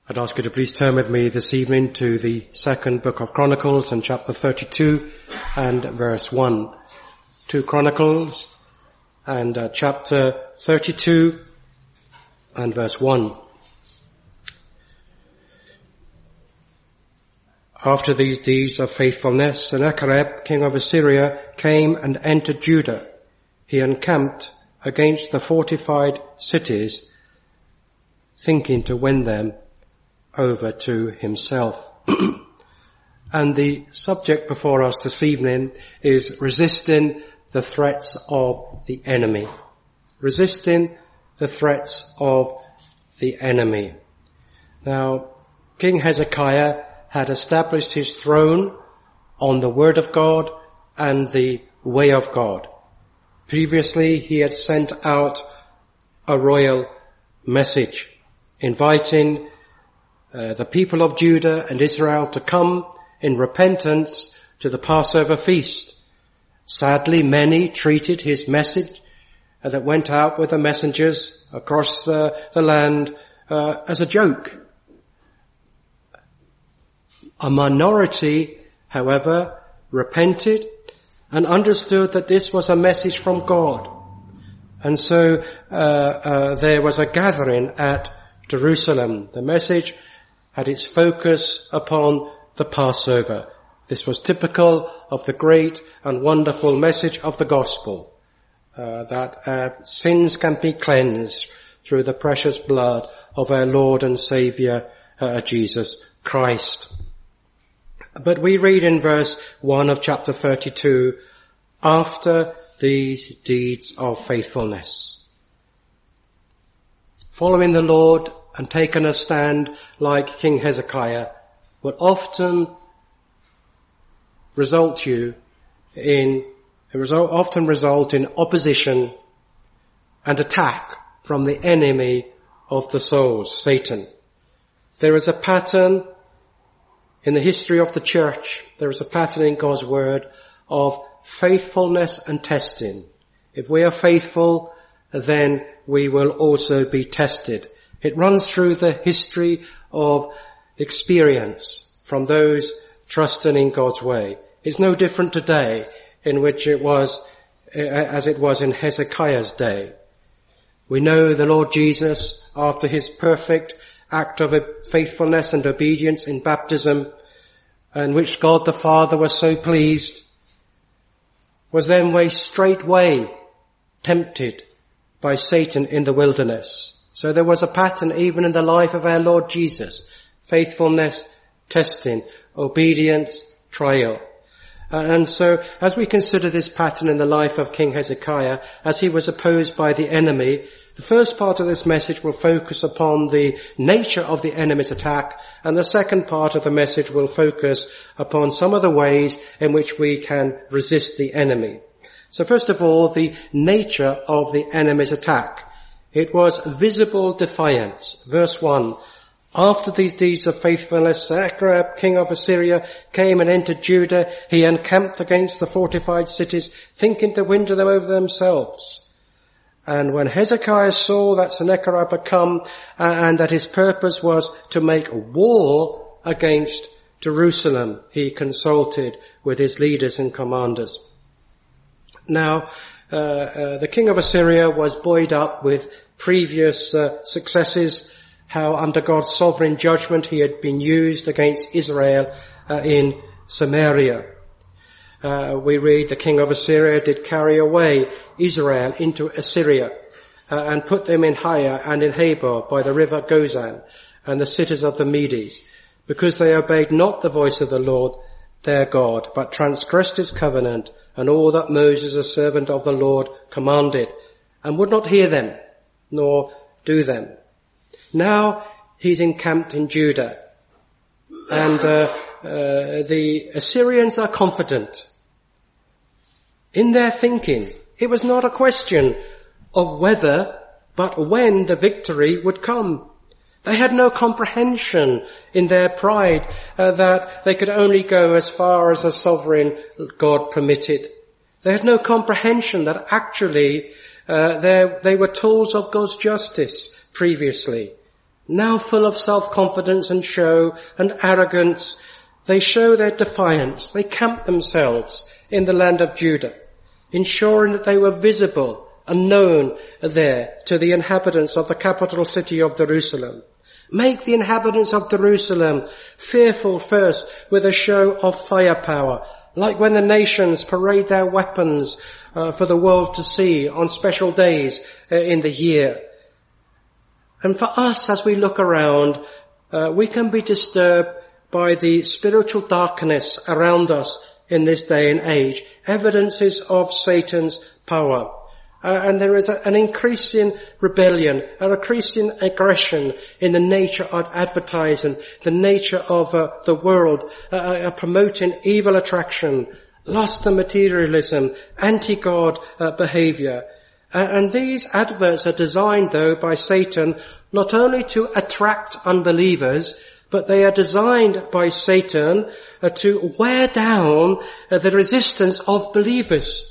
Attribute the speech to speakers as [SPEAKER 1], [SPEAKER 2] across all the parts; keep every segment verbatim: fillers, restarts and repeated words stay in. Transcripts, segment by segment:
[SPEAKER 1] I'd ask you to please turn with me this evening to the second book of Chronicles and chapter thirty-two and verse one. Two Chronicles and uh, chapter thirty-two and verse one. After these deeds of faithfulness, Sennacherib, king of Assyria, came and entered Judah. He encamped against the fortified cities, thinking to win them over to himself. And the subject before us this evening is resisting the threats of the enemy. Resisting the threats of the enemy. Now, King Hezekiah had established his throne on the word of God and the way of God. Previously, he had sent out a royal message inviting uh, the people of Judah and Israel to come in repentance to the Passover feast. Sadly, many treated his message uh, that went out with the messengers across uh, the land uh, as a joke. A minority, however, repented and understood that this was a message from God. And so uh, uh, there was a gathering at Jerusalem. The message had its focus upon the Passover. This was typical of the great and wonderful message of the gospel, uh, that uh, sins can be cleansed through the precious blood of our Lord and Saviour, uh, Jesus Christ. But we read in verse one of chapter thirty-two, after these deeds of faithfulness. Following the Lord and taking a stand like King Hezekiah will often result you in, result, often result in opposition and attack from the enemy of the souls, Satan. There is a pattern in the history of the church, there is a pattern in God's word of faithfulness and testing. If we are faithful, then we will also be tested. It runs through the history of experience from those trusting in God's way. It's no different today in which it was, as it was in Hezekiah's day. We know the Lord Jesus, after his perfect act of faithfulness and obedience in baptism, in which God the Father was so pleased, was then way straightway tempted by Satan in the wilderness. So there was a pattern even in the life of our Lord Jesus. Faithfulness, testing, obedience, trial. And so as we consider this pattern in the life of King Hezekiah, as he was opposed by the enemy, the first part of this message will focus upon the nature of the enemy's attack, and the second part of the message will focus upon some of the ways in which we can resist the enemy. So first of all, the nature of the enemy's attack. It was visible defiance. Verse one. After these deeds of faithfulness, Sennacherib, king of Assyria, came and entered Judah. He encamped against the fortified cities, thinking to win them over themselves. And when Hezekiah saw that Sennacherib had come and that his purpose was to make war against Jerusalem, he consulted with his leaders and commanders. Now, uh, uh, the king of Assyria was buoyed up with previous uh, successes, how under God's sovereign judgment he had been used against Israel uh, in Samaria. Uh, we read the king of Assyria did carry away Israel into Assyria uh, and put them in Haya and in Habor by the river Gozan and the cities of the Medes, because they obeyed not the voice of the Lord their God, but transgressed his covenant and all that Moses, a servant of the Lord, commanded, and would not hear them, nor do them. Now he's encamped in Judah, and uh, uh, the Assyrians are confident in their thinking. It was not a question of whether, but when the victory would come. They had no comprehension in their pride uh, that they could only go as far as a sovereign God permitted. They had no comprehension that actually uh, they were tools of God's justice previously, Now full of self-confidence and show and arrogance, they show their defiance. They camped themselves in the land of Judah, ensuring that they were visible and known there to the inhabitants of the capital city of Jerusalem. Make the inhabitants of Jerusalem fearful first with a show of firepower, like when the nations parade their weapons uh, for the world to see on special days uh, in the year. And for us, as we look around, uh, we can be disturbed by the spiritual darkness around us in this day and age, evidences of Satan's power. Uh, and there is a, an increasing rebellion, an increasing aggression in the nature of advertising, the nature of uh, the world, uh, uh, promoting evil attraction, lust and materialism, anti-God uh, behavior. Uh, and these adverts are designed, though, by Satan not only to attract unbelievers, but they are designed by Satan uh, to wear down uh, the resistance of believers.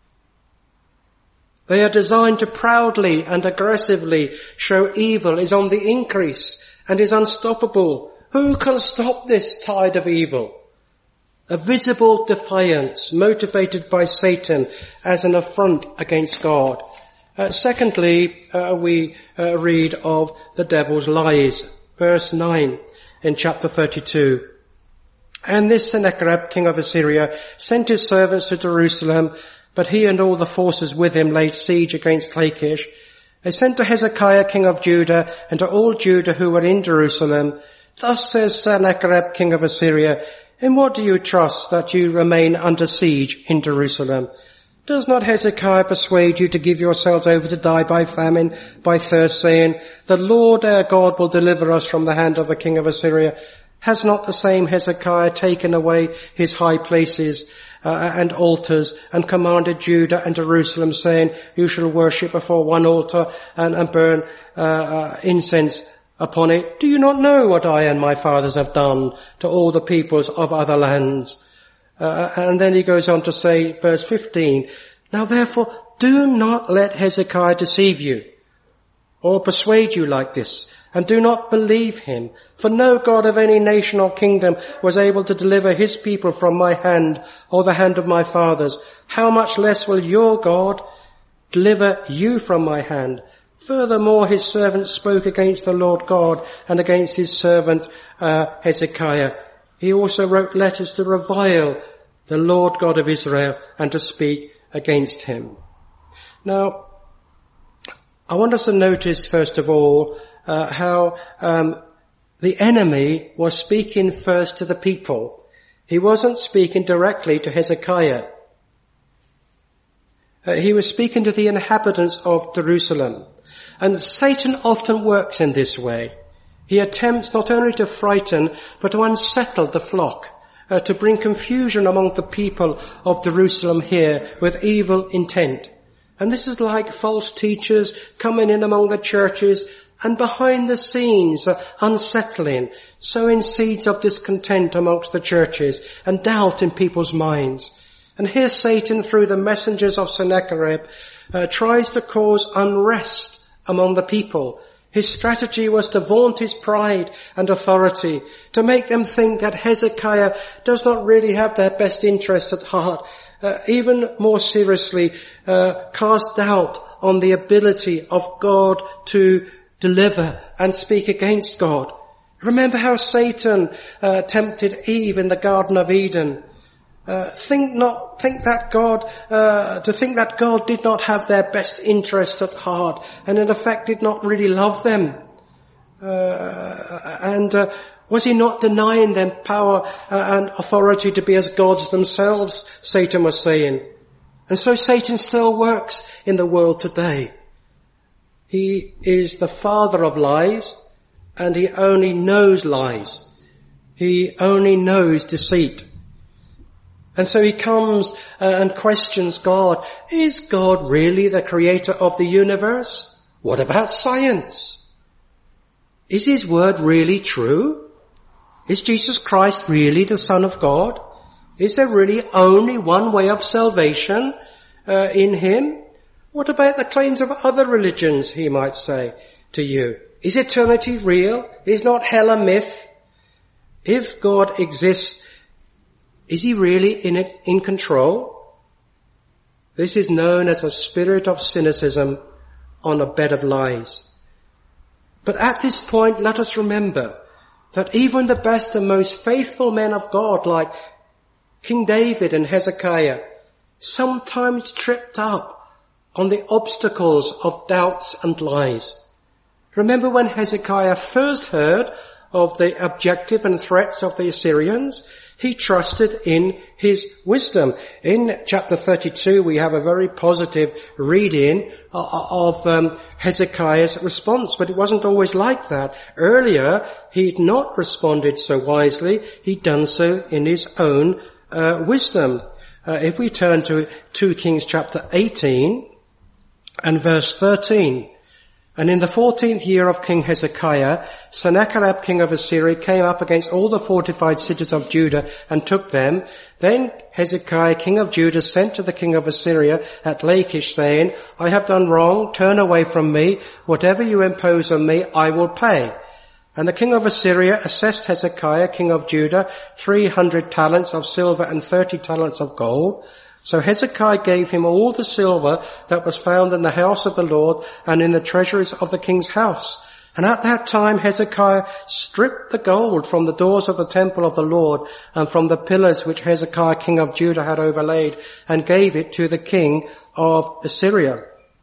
[SPEAKER 1] They are designed to proudly and aggressively show evil is on the increase and is unstoppable. Who can stop this tide of evil? A visible defiance motivated by Satan as an affront against God. Uh, secondly, uh, we uh, read of the devil's lies. Verse nine in chapter thirty-two. And this Sennacherib, king of Assyria, sent his servants to Jerusalem, but he and all the forces with him laid siege against Lachish. They sent to Hezekiah, king of Judah, and to all Judah who were in Jerusalem, Thus says Sennacherib, king of Assyria, in what do you trust that you remain under siege in Jerusalem? Does not Hezekiah persuade you to give yourselves over to die by famine, by thirst, saying, The Lord our God will deliver us from the hand of the king of Assyria? Has not the same Hezekiah taken away his high places uh, and altars and commanded Judah and Jerusalem, saying, You shall worship before one altar and, and burn uh, uh, incense upon it? Do you not know what I and my fathers have done to all the peoples of other lands? Uh, and then he goes on to say, verse fifteen, Now therefore do not let Hezekiah deceive you or persuade you like this, and do not believe him. For no God of any nation or kingdom was able to deliver his people from my hand or the hand of my fathers. How much less will your God deliver you from my hand? Furthermore, his servant spoke against the Lord God and against his servant uh, Hezekiah. He also wrote letters to revile the Lord God of Israel and to speak against him. Now, I want us to notice, first of all, uh, how um, the enemy was speaking first to the people. He wasn't speaking directly to Hezekiah. Uh, he was speaking to the inhabitants of Jerusalem. And Satan often works in this way. He attempts not only to frighten, but to unsettle the flock, uh, to bring confusion among the people of Jerusalem here with evil intent. And this is like false teachers coming in among the churches and behind the scenes uh, unsettling, sowing seeds of discontent amongst the churches and doubt in people's minds. And here Satan, through the messengers of Sennacherib, uh, tries to cause unrest among the people. His strategy was to vaunt his pride and authority, to make them think that Hezekiah does not really have their best interests at heart. Uh, even more seriously, uh, cast doubt on the ability of God to deliver and speak against God. Remember how Satan uh, tempted Eve in the Garden of Eden. Uh, think not, think that God, uh, to think that God did not have their best interest at heart, and in effect did not really love them. Uh, and, uh, was he not denying them power uh, and authority to be as gods themselves, Satan was saying. And so Satan still works in the world today. He is the father of lies, and he only knows lies. He only knows deceit. And so he comes uh, and questions God. Is God really the creator of the universe? What about science? Is his word really true? Is Jesus Christ really the Son of God? Is there really only one way of salvation uh, in him? What about the claims of other religions, he might say to you? Is eternity real? Is not hell a myth? If God exists, is he really in it, in control? This is known as a spirit of cynicism on a bed of lies. But at this point, let us remember that even the best and most faithful men of God, like King David and Hezekiah, sometimes tripped up on the obstacles of doubts and lies. Remember when Hezekiah first heard of the objective and threats of the Assyrians, he trusted in his wisdom. In chapter thirty-two, we have a very positive reading of um, Hezekiah's response, but it wasn't always like that. Earlier, he'd not responded so wisely. He'd done so in his own uh, wisdom. Uh, if we turn to two Kings chapter eighteen and verse thirteen, and in the fourteenth year of King Hezekiah, Sennacherib, king of Assyria, came up against all the fortified cities of Judah and took them. Then Hezekiah, king of Judah, sent to the king of Assyria at Lachish, saying, I have done wrong, turn away from me. Whatever you impose on me, I will pay. And the king of Assyria assessed Hezekiah, king of Judah, three hundred talents of silver and thirty talents of gold. So Hezekiah gave him all the silver that was found in the house of the Lord and in the treasuries of the king's house. And at that time Hezekiah stripped the gold from the doors of the temple of the Lord and from the pillars which Hezekiah king of Judah had overlaid, and gave it to the king of Assyria.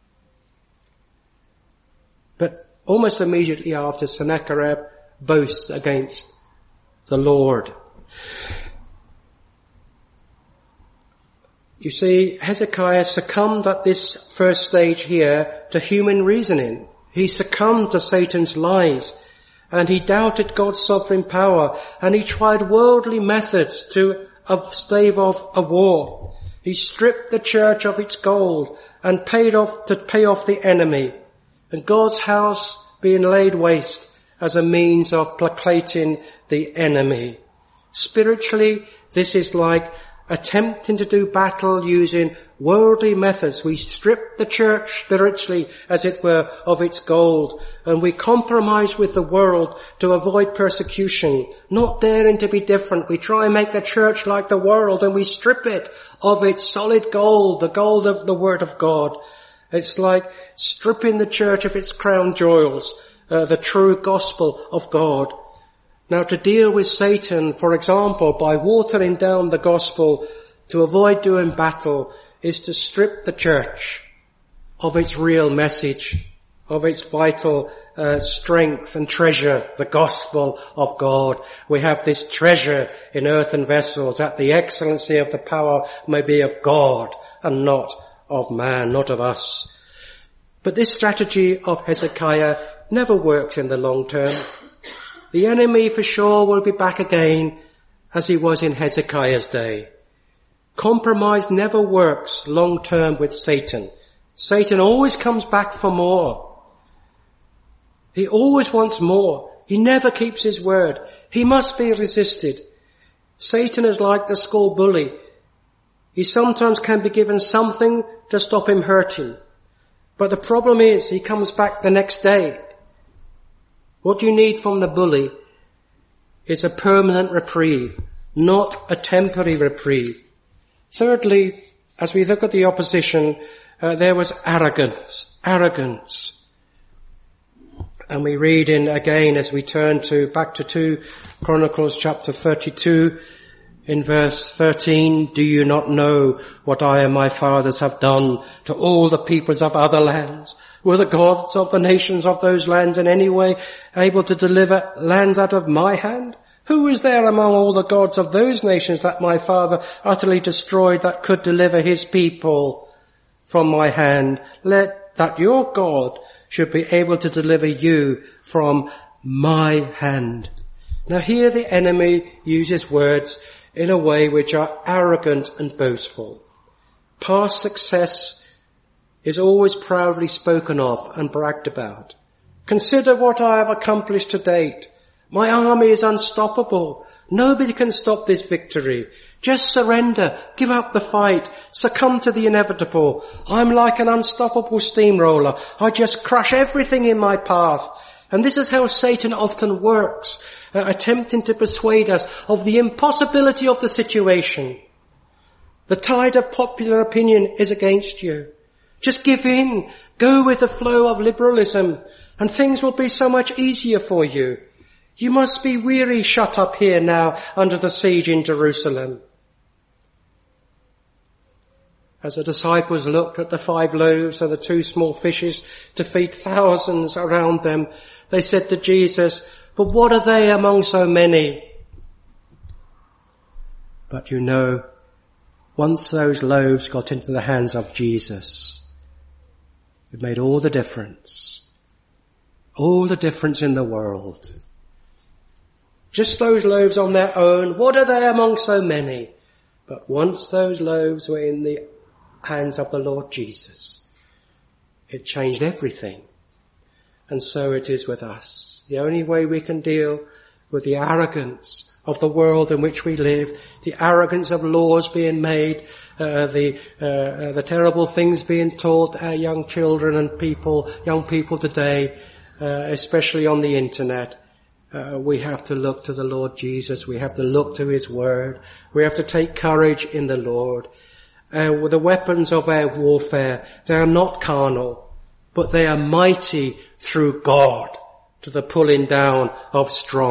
[SPEAKER 1] But almost immediately after, Sennacherib boasts against the Lord. You see, Hezekiah succumbed at this first stage here to human reasoning. He succumbed to Satan's lies, and he doubted God's sovereign power, and he tried worldly methods to stave off a war. He stripped the church of its gold and paid off to pay off the enemy, and God's house being laid waste as a means of placating the enemy. Spiritually, this is like attempting to do battle using worldly methods. We strip the church spiritually, as it were, of its gold, and we compromise with the world to avoid persecution. Not daring to be different, we try and make the church like the world, and we strip it of its solid gold, the gold of the Word of God. It's like stripping the church of its crown jewels, uh, the true gospel of God. Now, to deal with Satan, for example, by watering down the gospel to avoid doing battle, is to strip the church of its real message, of its vital uh, strength and treasure, the gospel of God. We have this treasure in earthen vessels, that the excellency of the power may be of God and not of man, not of us. But this strategy of Hezekiah never works in the long term. The enemy for sure will be back again as he was in Hezekiah's day. Compromise never works long term with Satan. Satan always comes back for more. He always wants more. He never keeps his word. He must be resisted. Satan is like the school bully. He sometimes can be given something to stop him hurting. But the problem is he comes back the next day. What you need from the bully is a permanent reprieve, not a temporary reprieve. Thirdly, as we look at the opposition, uh, there was arrogance, arrogance. And we read in again as we turn to back to two Chronicles chapter thirty-two in verse thirteen, do you not know what I and my fathers have done to all the peoples of other lands? Were the gods of the nations of those lands in any way able to deliver lands out of my hand? Who is there among all the gods of those nations that my father utterly destroyed that could deliver his people from my hand? Let that your God should be able to deliver you from my hand. Now here the enemy uses words in a way which are arrogant and boastful. Past success is always proudly spoken of and bragged about. Consider what I have accomplished to date. My army is unstoppable. Nobody can stop this victory. Just surrender, give up the fight, succumb to the inevitable. I'm like an unstoppable steamroller. I just crush everything in my path. And this is how Satan often works, uh, attempting to persuade us of the impossibility of the situation. The tide of popular opinion is against you. Just give in. Go with the flow of liberalism and things will be so much easier for you. You must be weary shut up here now under the siege in Jerusalem. As the disciples looked at the five loaves and the two small fishes to feed thousands around them, they said to Jesus, "But what are they among so many?" But you know, once those loaves got into the hands of Jesus, it made all the difference. All the difference in the world. Just those loaves on their own, what are they among so many? But once those loaves were in the hands of the Lord Jesus, it changed everything. And so it is with us. The only way we can deal with the arrogance of the world in which we live, the arrogance of laws being made, uh, the uh, uh, the terrible things being taught our young children and people, young people today, uh, especially on the internet, uh, we have to look to the Lord Jesus. We have to look to His Word. We have to take courage in the Lord. Uh, with the weapons of our warfare, they are not carnal, but they are mighty through God to the pulling down of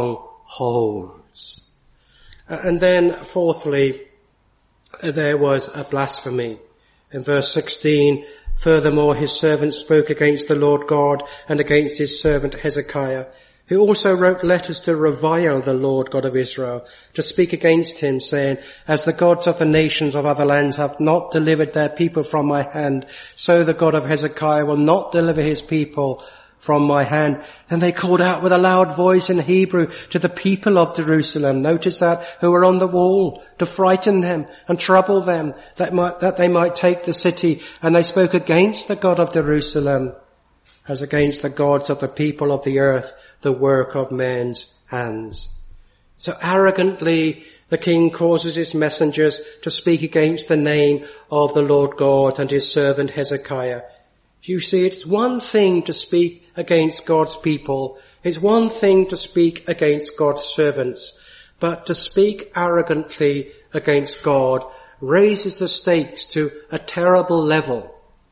[SPEAKER 1] strongholds. And then, fourthly, there was a blasphemy. In verse sixteen, furthermore his servant spoke against the Lord God and against his servant Hezekiah, who also wrote letters to revile the Lord God of Israel, to speak against him, saying, as the gods of the nations of other lands have not delivered their people from my hand, so the God of Hezekiah will not deliver his people from my hand. And they called out with a loud voice in Hebrew to the people of Jerusalem, notice that, who were on the wall, to frighten them and trouble them, that, might, that they might take the city. And they spoke against the God of Jerusalem, as against the gods of the people of the earth, the work of men's hands. So arrogantly the king causes his messengers to speak against the name of the Lord God and his servant Hezekiah. You see, it's one thing to speak against God's people. It's one thing to speak against God's servants. But to speak arrogantly against God raises the stakes to a terrible level.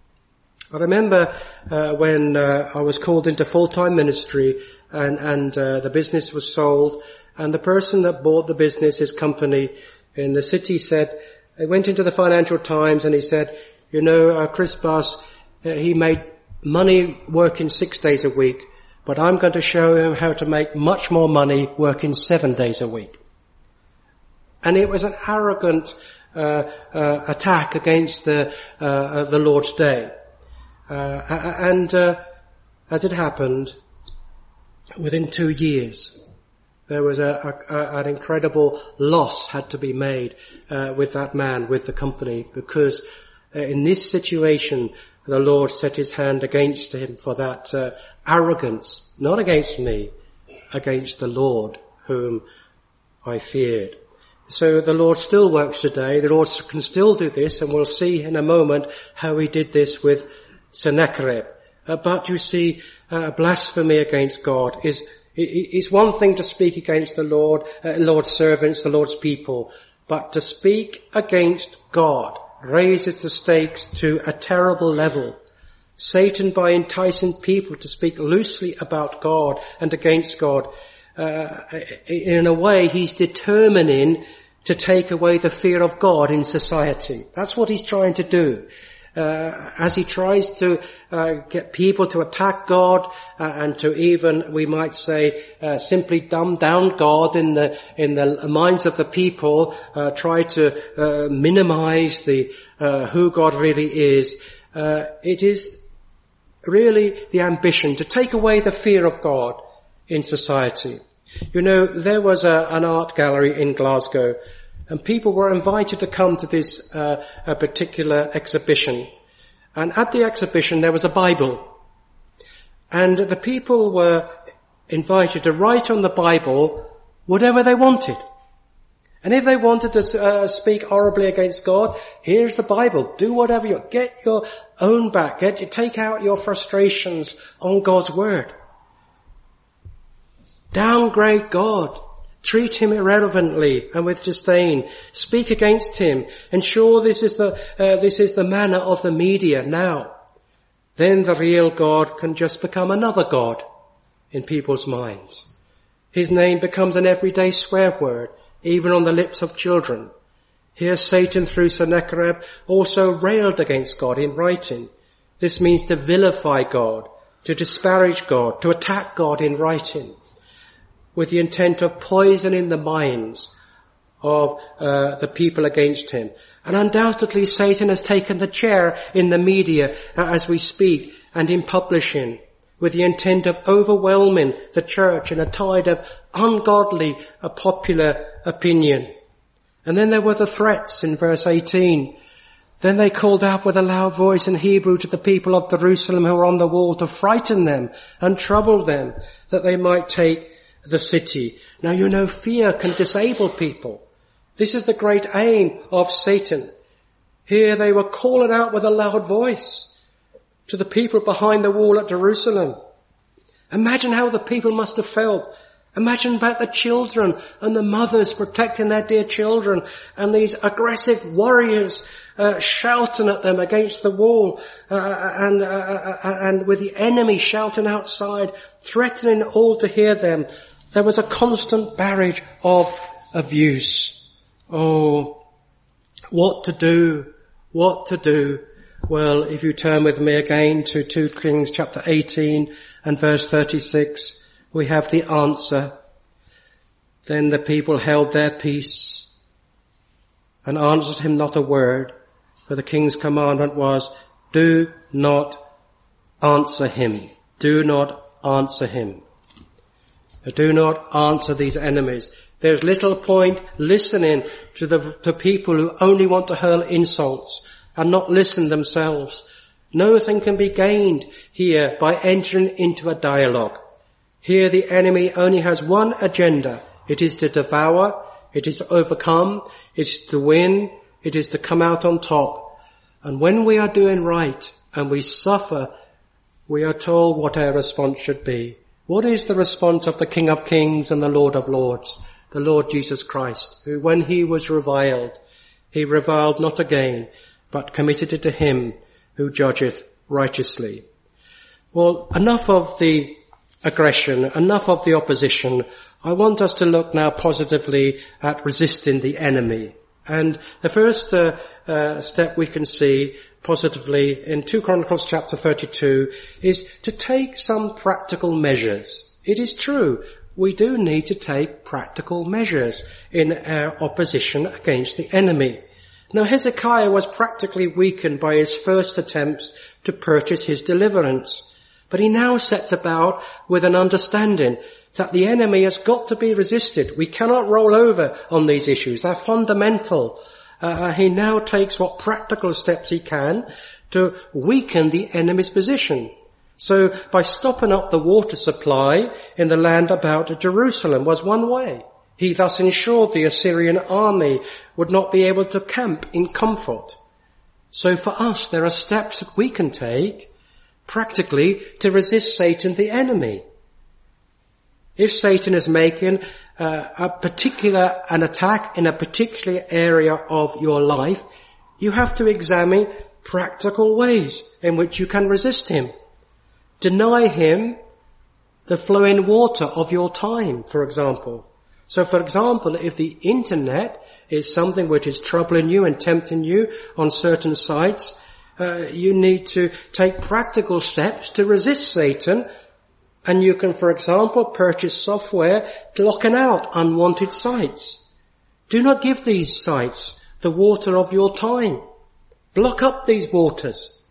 [SPEAKER 1] I remember uh, when uh, I was called into full-time ministry and, and uh, the business was sold, and the person that bought the business, his company in the city, said, he went into the Financial Times and he said, you know, uh, Chris Buss, uh, he made money working six days a week, but I'm going to show him how to make much more money working seven days a week. And it was an arrogant uh, uh, attack against the, uh, uh, the Lord's day. Uh, and uh, as it happened, within two years, there was a, a, an incredible loss had to be made uh, with that man, with the company, because uh, in this situation, the Lord set his hand against him for that uh, arrogance, not against me, against the Lord whom I feared. So the Lord still works today. The Lord can still do this, and we'll see in a moment how he did this with Sennacherib. Uh, but you see, uh, blasphemy against God is is one thing to speak against the Lord, uh, Lord's servants, the Lord's people, but to speak against God raises the stakes to a terrible level. Satan, by enticing people to speak loosely about God and against God, uh, in a way he's determining to take away the fear of God in society. That's what he's trying to do. Uh, as he tries to uh, get people to attack God uh, and to even, we might say, uh, simply dumb down God in the in the minds of the people, uh, try to uh, minimize the uh, who God really is. Uh, it is really the ambition to take away the fear of God in society. You know, there was a, an art gallery in Glasgow, and people were invited to come to this uh, a particular exhibition. And at the exhibition there was a Bible. And the people were invited to write on the Bible whatever they wanted. And if they wanted to uh, speak horribly against God, here's the Bible. Do whatever you get your own back. Get take out your frustrations on God's word. downgrade God, treat him irrelevantly and with disdain, speak against him, ensure this is the, uh, this is the manner of the media now, then the real God can just become another God in people's minds. His name becomes an everyday swear word, even on the lips of children. Here Satan through Sennacherib also railed against God in writing. This means to vilify God, to disparage God, to attack God in writing, with the intent of poisoning the minds of uh, the people against him. And undoubtedly Satan has taken the chair in the media uh, as we speak and in publishing, with the intent of overwhelming the church in a tide of ungodly uh, popular opinion. And then there were the threats in verse eighteen. Then they called out with a loud voice in Hebrew to the people of Jerusalem who were on the wall to frighten them and trouble them, that they might take the city. Now you know fear can disable people. This is the great aim of Satan. Here they were calling out with a loud voice to the people behind the wall at Jerusalem. Imagine how the people must have felt. Imagine about the children and the mothers protecting their dear children and these aggressive warriors uh, shouting at them against the wall uh, and, uh, uh, and with the enemy shouting outside, threatening all to hear them. There was a constant barrage of abuse. Oh, what to do? What to do? Well, if you turn with me again to Second Kings chapter eighteen and verse thirty-six, we have the answer. Then the people held their peace and answered him not a word, for the king's commandment was, do not answer him. Do not answer him. Do not answer these enemies. There's little point listening to the to people who only want to hurl insults and not listen themselves. Nothing can be gained here by entering into a dialogue. Here the enemy only has one agenda. It is to devour, it is to overcome, it is to win, it is to come out on top. And when we are doing right and we suffer, we are told what our response should be. What is the response of the King of Kings and the Lord of Lords, the Lord Jesus Christ, who when he was reviled, he reviled not again, but committed it to him who judgeth righteously. Well, enough of the aggression, enough of the opposition. I want us to look now positively at resisting the enemy. And the first uh, uh, step we can see positively in Second Chronicles chapter thirty-two is to take some practical measures. It is true, we do need to take practical measures in our opposition against the enemy. Now Hezekiah was practically weakened by his first attempts to purchase his deliverance. But he now sets about with an understanding that the enemy has got to be resisted. We cannot roll over on these issues. They're fundamental. Uh, he now takes what practical steps he can to weaken the enemy's position. So by stopping up the water supply in the land about Jerusalem was one way. He thus ensured the Assyrian army would not be able to camp in comfort. So for us, there are steps that we can take practically to resist Satan, the enemy. If Satan is making uh, a particular, an attack in a particular area of your life, you have to examine practical ways in which you can resist him. Deny him the flowing water of your time, for example. So for example, if the internet is something which is troubling you and tempting you on certain sites, Uh, you need to take practical steps to resist Satan, and you can, for example, purchase software blocking out unwanted sites. Do not give these sites the water of your time. Block up these waters.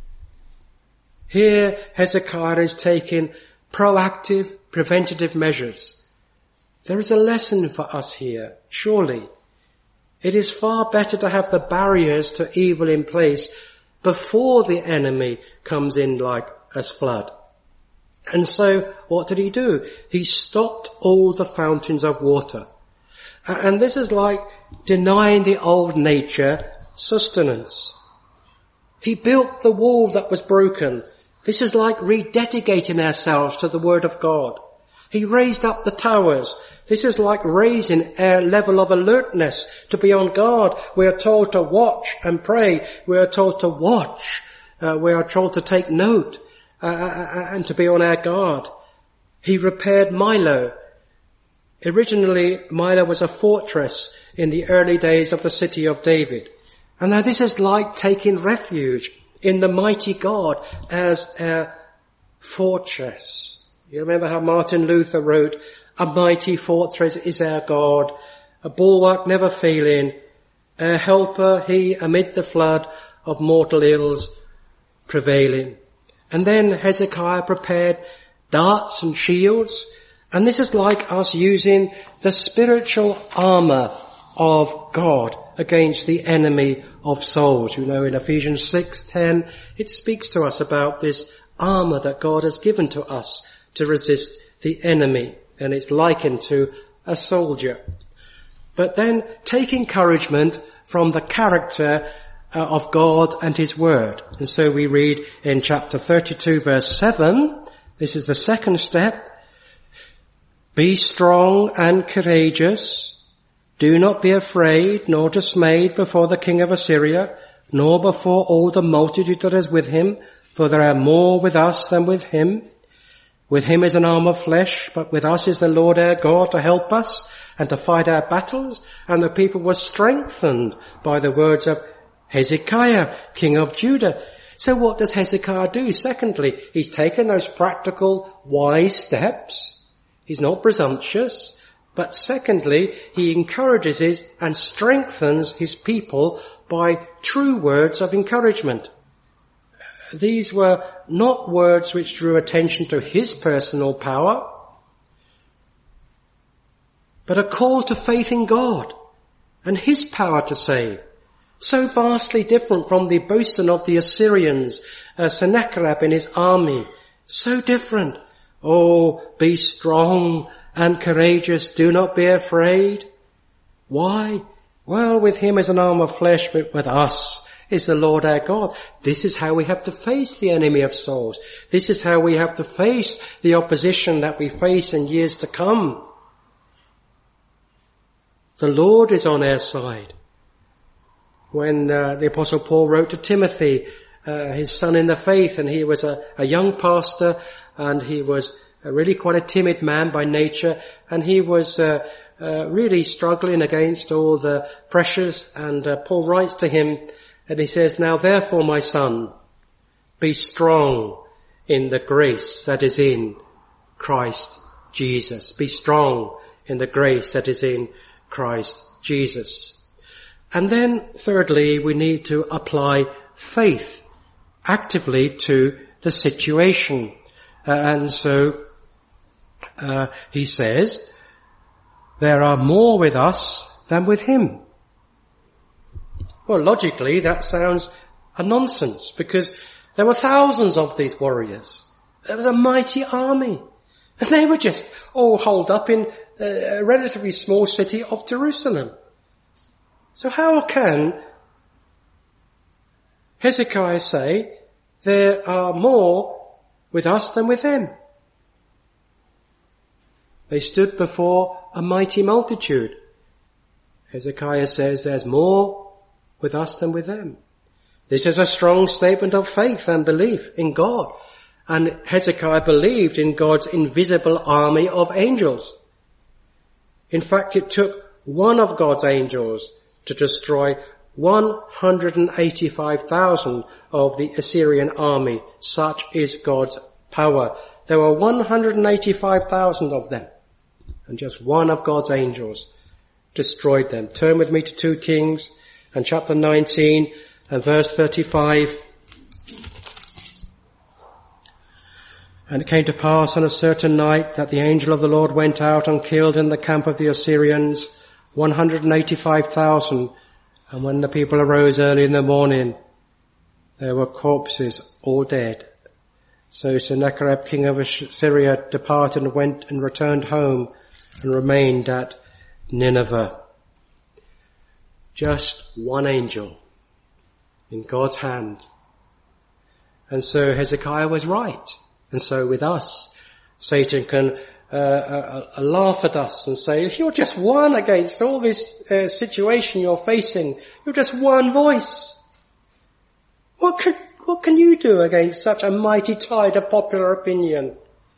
[SPEAKER 1] Here Hezekiah is taking proactive, preventative measures. There is a lesson for us here, surely. It is far better to have the barriers to evil in place before the enemy comes in like a flood. And so what did he do? He stopped all the fountains of water. And this is like denying the old nature sustenance. He built the wall that was broken. This is like rededicating ourselves to the Word of God. He raised up the towers. This is like raising a level of alertness to be on guard. We are told to watch and pray. We are told to watch. Uh, we are told to take note uh, and to be on our guard. He repaired Milo. Originally, Milo was a fortress in the early days of the city of David. And now this is like taking refuge in the mighty God as a fortress. You remember how Martin Luther wrote, "A mighty fortress is our God, a bulwark never failing, a helper he amid the flood of mortal ills prevailing." And then Hezekiah prepared darts and shields, and this is like us using the spiritual armour of God against the enemy of souls. You know, in Ephesians six ten, it speaks to us about this armour that God has given to us to resist the enemy, and it's likened to a soldier. But then take encouragement from the character uh, of God and his word. And so we read in chapter thirty-two verse seven, this is the second step, "Be strong and courageous. Do not be afraid nor dismayed before the king of Assyria, nor before all the multitude that is with him, for there are more with us than with him. With him is an arm of flesh, but with us is the Lord our God to help us and to fight our battles." And the people were strengthened by the words of Hezekiah, king of Judah. So what does Hezekiah do? Secondly, he's taken those practical, wise steps. He's not presumptuous. But secondly, he encourages his and strengthens his people by true words of encouragement. These were not words which drew attention to his personal power, but a call to faith in God and his power to save. So vastly different from the boasting of the Assyrians, uh, Sennacherib and his army. So different. "Oh, be strong and courageous, do not be afraid." Why? Well, with him is an arm of flesh, but with us is the Lord our God. This is how we have to face the enemy of souls. This is how we have to face the opposition that we face in years to come. The Lord is on our side. When uh, the Apostle Paul wrote to Timothy, uh, his son in the faith, and he was a, a young pastor, and he was uh, really quite a timid man by nature, and he was uh, uh, really struggling against all the pressures, and uh, Paul writes to him, and he says, "Now therefore, my son, be strong in the grace that is in Christ Jesus." Be strong in the grace that is in Christ Jesus. And then thirdly, we need to apply faith actively to the situation. Uh, and so uh, he says, "There are more with us than with him." Well, logically, that sounds a nonsense, because there were thousands of these warriors. There was a mighty army. And they were just all holed up in a relatively small city of Jerusalem. So how can Hezekiah say, "There are more with us than with him"? They stood before a mighty multitude. Hezekiah says there's more with us than with them. This is a strong statement of faith and belief in God. And Hezekiah believed in God's invisible army of angels. In fact, it took one of God's angels to destroy one hundred eighty-five thousand of the Assyrian army. Such is God's power. There were one hundred eighty-five thousand of them, and just one of God's angels destroyed them. Turn with me to Second Kings and chapter nineteen and verse thirty-five. "And it came to pass on a certain night that the angel of the Lord went out and killed in the camp of the Assyrians one hundred eighty-five thousand. And when the people arose early in the morning, there were corpses all dead. So Sennacherib, king of Assyria, departed and went and returned home and remained at Nineveh." Just one angel in God's hand. And so Hezekiah was right. And so with us, Satan can uh, uh, uh, laugh at us and say, if you're just one against all this uh, situation you're facing, you're just one voice. What can, what can you do against such a mighty tide of popular opinion?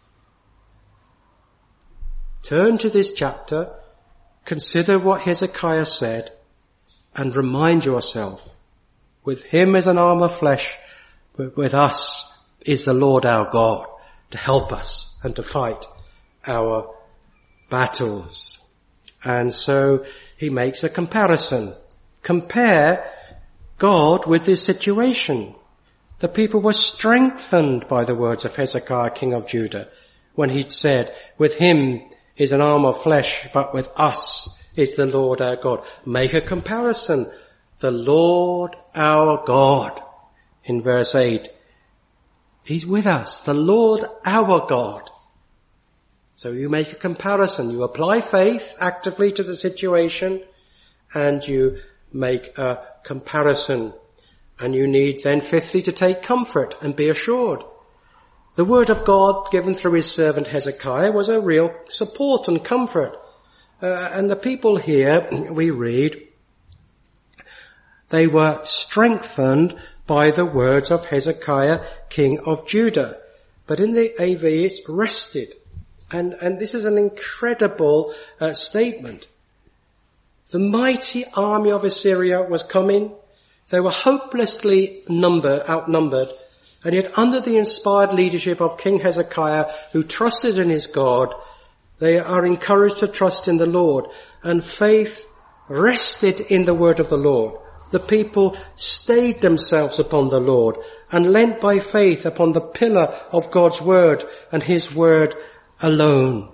[SPEAKER 1] Turn to this chapter, consider what Hezekiah said, and remind yourself, with him is an arm of flesh, but with us is the Lord our God to help us and to fight our battles. And so he makes a comparison. Compare God with this situation. The people were strengthened by the words of Hezekiah, king of Judah, when he'd said, with him is an arm of flesh, but with us is the Lord our God. Make a comparison. The Lord our God, in verse eight, he's with us. The Lord our God. So you make a comparison. You apply faith actively to the situation, and you make a comparison. And you need then fifthly to take comfort and be assured. The word of God given through his servant Hezekiah was a real support and comfort. Uh, and the people here, we read, they were strengthened by the words of Hezekiah, king of Judah. But in the A V it's rested. And, and this is an incredible uh, statement. The mighty army of Assyria was coming. They were hopelessly number, outnumbered. And yet under the inspired leadership of King Hezekiah, who trusted in his God, they are encouraged to trust in the Lord. And faith rested in the word of the Lord. The people stayed themselves upon the Lord and leant by faith upon the pillar of God's word and his word alone.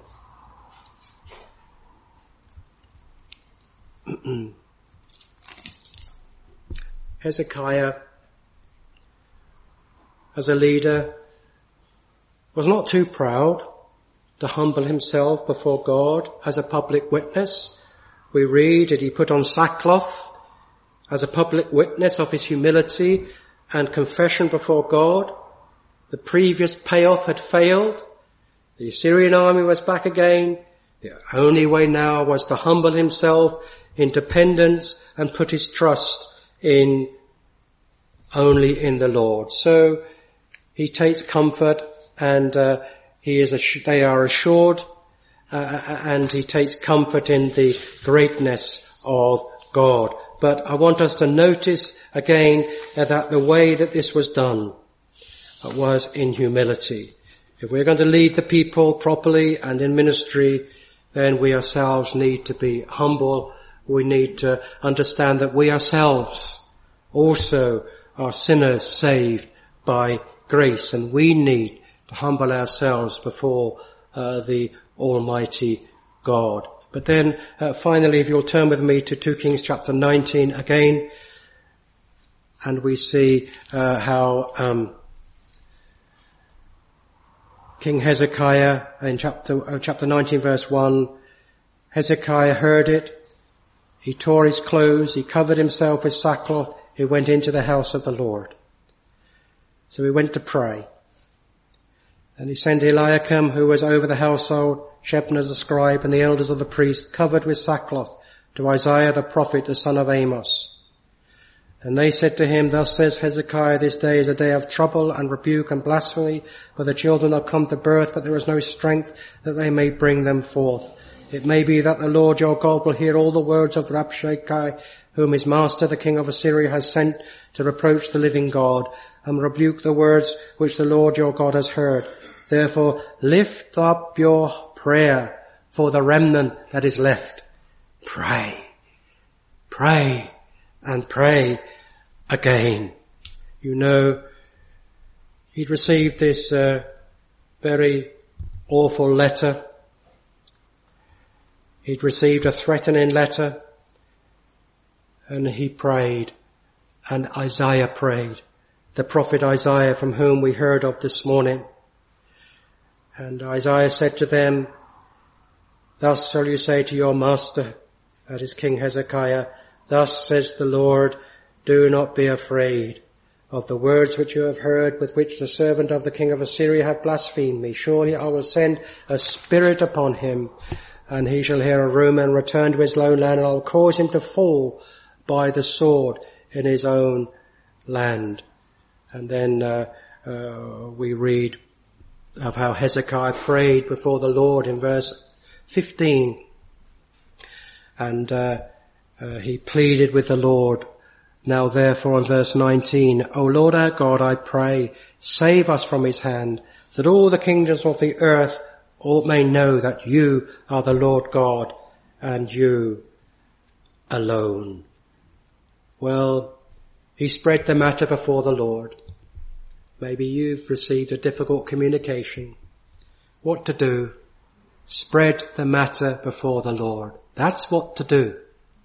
[SPEAKER 1] Hezekiah, as a leader, was not too proud to humble himself before God as a public witness. We read that he put on sackcloth as a public witness of his humility and confession before God. The previous payoff had failed. The Assyrian army was back again. The only way now was to humble himself in dependence and put his trust in only in the Lord. So he takes comfort, and uh, he is assu- they are assured, uh, and he takes comfort in the greatness of God. But I want us to notice again uh, that the way that this was done uh, was in humility. If we're going to lead the people properly and in ministry, then we ourselves need to be humble. We need to understand that we ourselves also are sinners saved by grace, and we need to humble ourselves before uh, the Almighty God. But then uh, finally, if you'll turn with me to Second Kings chapter nineteen again, and we see uh, how um, King Hezekiah in chapter uh, chapter nineteen verse one, Hezekiah heard it. He tore his clothes, he covered himself with sackcloth, he went into the house of the Lord. So he went to pray. And he sent Eliakim, who was over the household, Shebna the scribe, and the elders of the priest, covered with sackcloth, to Isaiah the prophet, the son of Amos. And they said to him, thus says Hezekiah, this day is a day of trouble and rebuke and blasphemy, for the children are come to birth, but there is no strength that they may bring them forth. It may be that the Lord your God will hear all the words of Rabshakeh, whom his master, the king of Assyria, has sent to reproach the living God, and rebuke the words which the Lord your God has heard. Therefore, lift up your prayer for the remnant that is left. Pray, pray, and pray again. You know, he'd received this uh, very awful letter. He'd received a threatening letter, and he prayed, and Isaiah prayed, the prophet Isaiah, from whom we heard of this morning. And Isaiah said to them, thus shall you say to your master, that is King Hezekiah, thus says the Lord, do not be afraid. of the words which you have heard, with which the servant of the king of Assyria hath blasphemed me. Surely I will send a spirit upon him, and he shall hear a rumour and return to his lone land, and I will cause him to fall by the sword in his own land. And then uh, uh, we read of how Hezekiah prayed before the Lord in verse fifteen. And uh, uh, he pleaded with the Lord. Now therefore, in verse nineteen, O Lord our God, I pray, save us from his hand, that all the kingdoms of the earth all may know that you are the Lord God, and you alone. Well, he spread the matter before the Lord. Maybe you've received a difficult communication. What to do? Spread the matter before the Lord. That's what to do.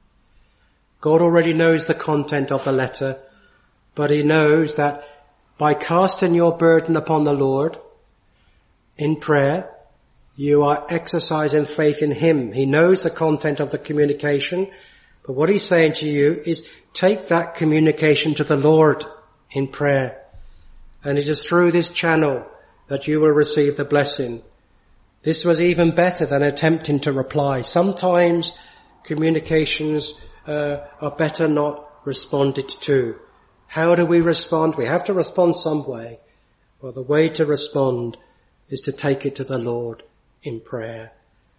[SPEAKER 1] God already knows the content of the letter, but he knows that by casting your burden upon the Lord in prayer, you are exercising faith in him. He knows the content of the communication, but what he's saying to you is take that communication to the Lord in prayer. And it is through this channel that you will receive the blessing. This was even better than attempting to reply. Sometimes communications uh, are better not responded to. How do we respond? We have to respond some way. Well, the way to respond is to take it to the Lord in prayer.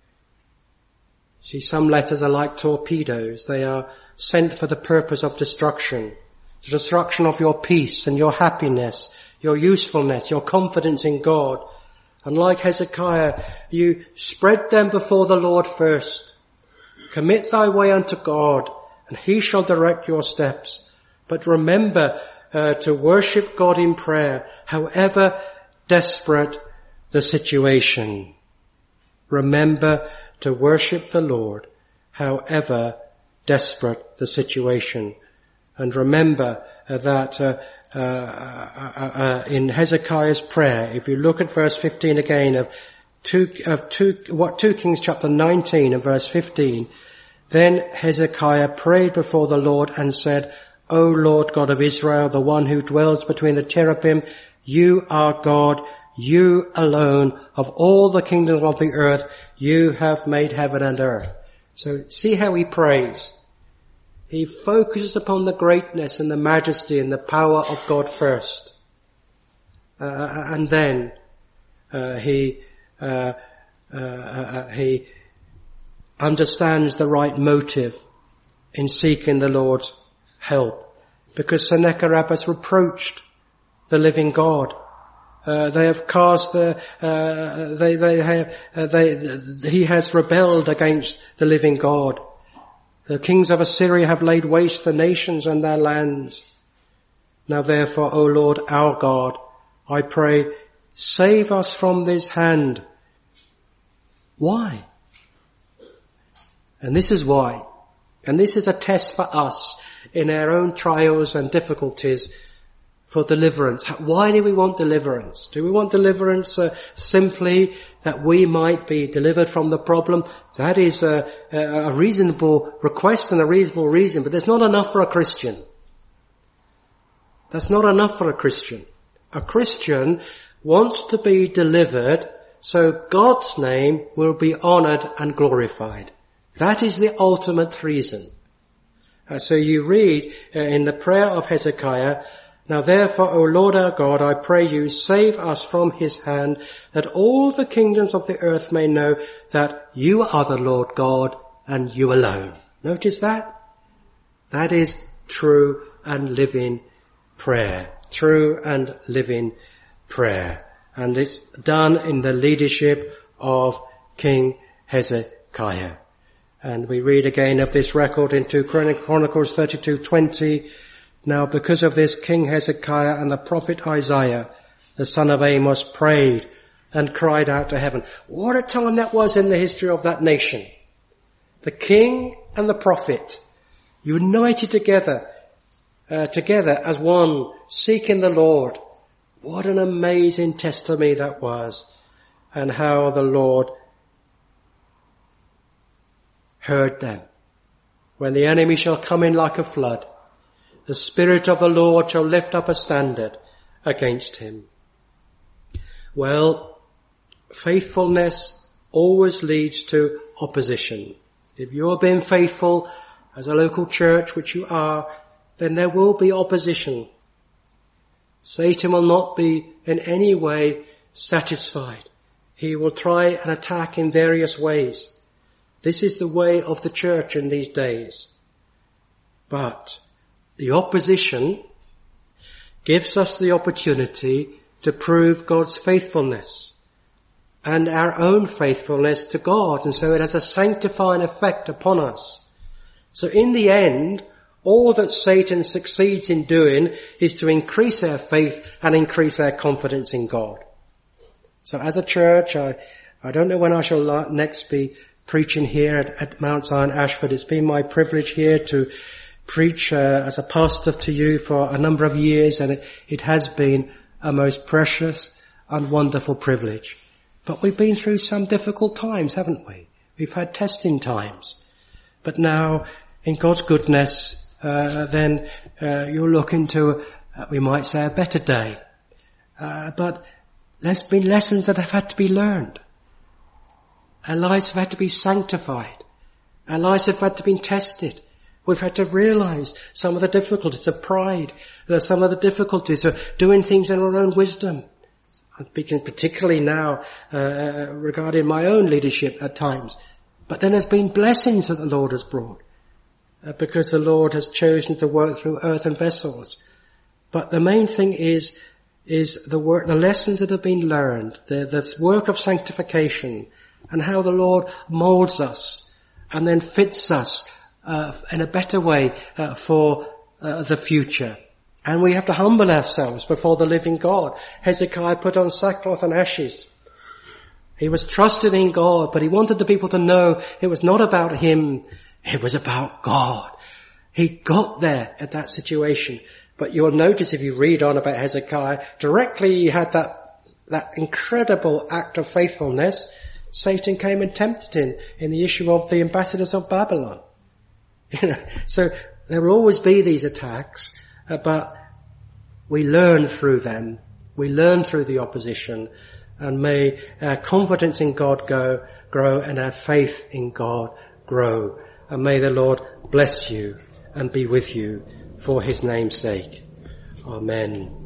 [SPEAKER 1] See, some letters are like torpedoes. They are sent for the purpose of destruction. The destruction of your peace and your happiness, your usefulness, your confidence in God. And like Hezekiah, you spread them before the Lord first. Commit thy way unto God, and he shall direct your steps. But remember uh, to worship God in prayer, however desperate the situation. Remember to worship the Lord, however desperate the situation. And remember uh, that uh, uh, uh, uh, in Hezekiah's prayer, if you look at verse fifteen again of two, of two, what two Kings chapter nineteen and verse fifteen, then Hezekiah prayed before the Lord and said, O Lord God of Israel, the one who dwells between the cherubim, you are God, you alone, of all the kingdoms of the earth, you have made heaven and earth. So see how he prays. He focuses upon the greatness and the majesty and the power of God first. Uh, and then uh, he uh, uh, uh, he understands the right motive in seeking the Lord's help. Because Sennacherib has reproached the living God. Uh, they have cast the, uh, they, they have, uh, they, he has rebelled against the living God. The kings of Assyria have laid waste the nations and their lands. Now therefore, O Lord our God, I pray, save us from this hand. Why? And this is why. And this is a test for us in our own trials and difficulties for deliverance. Why do we want deliverance? Do we want deliverance uh, simply that we might be delivered from the problem? That is a, a reasonable request and a reasonable reason, but there's not enough for a Christian. That's not enough for a Christian. A Christian wants to be delivered so God's name will be honoured and glorified. That is the ultimate reason. Uh, so you read uh, in the prayer of Hezekiah, now therefore, O Lord our God, I pray you, save us from his hand, that all the kingdoms of the earth may know that you are the Lord God and you alone. Notice that? That is true and living prayer. True and living prayer. And it's done in the leadership of King Hezekiah. And we read again of this record in two Chronicles thirty-two twenty. Now because of this, King Hezekiah and the prophet Isaiah, the son of Amos, prayed and cried out to heaven. What a time that was in the history of that nation. The king and the prophet united together, uh, together as one, seeking the Lord. What an amazing testimony that was, and how the Lord heard them. When the enemy shall come in like a flood, The Spirit of the Lord shall lift up a standard against him. Well, faithfulness always leads to opposition. If you're being faithful as a local church, which you are, then there will be opposition. Satan will not be in any way satisfied. He will try and attack in various ways. This is the way of the church in these days. But the opposition gives us the opportunity to prove God's faithfulness and our own faithfulness to God. And so it has a sanctifying effect upon us. So in the end, all that Satan succeeds in doing is to increase our faith and increase our confidence in God. So as a church, I, I don't know when I shall next be preaching here at, at Mount Zion Ashford. It's been my privilege here to preach uh, as a pastor to you for a number of years, and it, it has been a most precious and wonderful privilege. But we've been through some difficult times, haven't we? We've had testing times. But now, in God's goodness, uh, then uh, you'll look into, uh, we might say, a better day. Uh, but there's been lessons that have had to be learned. Our lives have had to be sanctified. Our lives have had to be tested. We've had to realize some of the difficulties of pride, some of the difficulties of doing things in our own wisdom. I'm speaking particularly now uh, regarding my own leadership at times. But then there's been blessings that the Lord has brought uh, because the Lord has chosen to work through earthen vessels. But the main thing is is the work, the lessons that have been learned, the, the work of sanctification, and how the Lord molds us and then fits us uh, in a better way uh, for uh, the future. And we have to humble ourselves before the living God. Hezekiah put on sackcloth and ashes. He was trusting in God, but he wanted the people to know it was not about him, it was about God. He got there at that situation. But you'll notice if you read on about Hezekiah, directly he had that, that incredible act of faithfulness. Satan came and tempted him in the issue of the ambassadors of Babylon. You know, so there will always be these attacks, uh, but we learn through them. We learn through the opposition, and may our confidence in God go, grow and our faith in God grow. And may the Lord bless you and be with you for his name's sake. Amen.